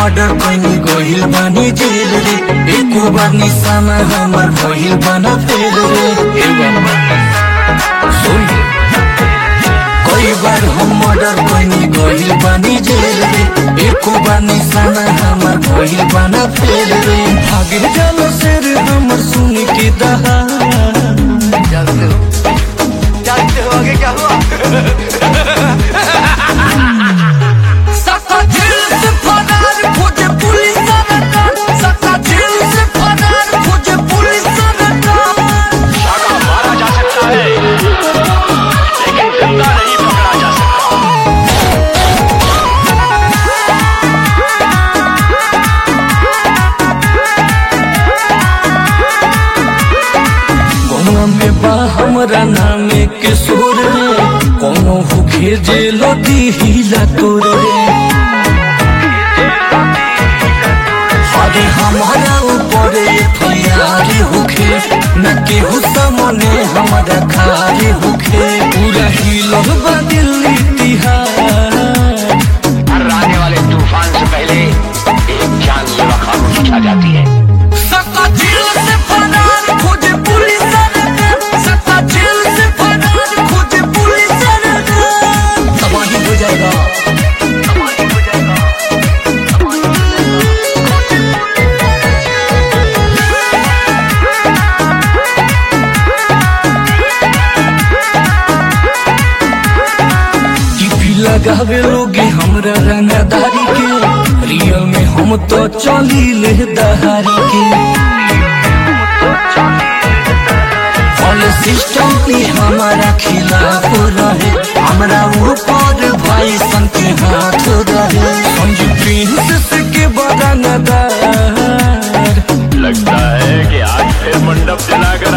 Murder कइनी गइल बानी जेल रे, एको बार निशाना हमर भइल बना फेल रे। सुन कई बार हम मर्डर कइनी गइल बानी जेल रे, एको बार निशाना हमर भइल बना फेल रे। भागे जानो शेर हमर सुन के दहा। जानते हो आगे क्या हुआ? हमरा नामे के सोर रे, कोनो भूखे जेल दिहिला तोर रे। अरे हमारा ऊपर FIR होखे, न केहू सामने हमारा खाली होखे। पूरा हिलल बा दिल्ली तिहार। हर आने वाले तूफान से पहले एक जानलेवा खामोश उठा जाती है। लगावे लोगे हमरा रंगदारी के, रियल में हम तो चली ले दहारी के। ऑल सिस्टम पे हमारा खिलाफ रहे, हमरा ऊपर भाई सन के हाथ रहे। संजू प्रिंस के बड़ा नदार। लगता है कि आज फिर मंडप जला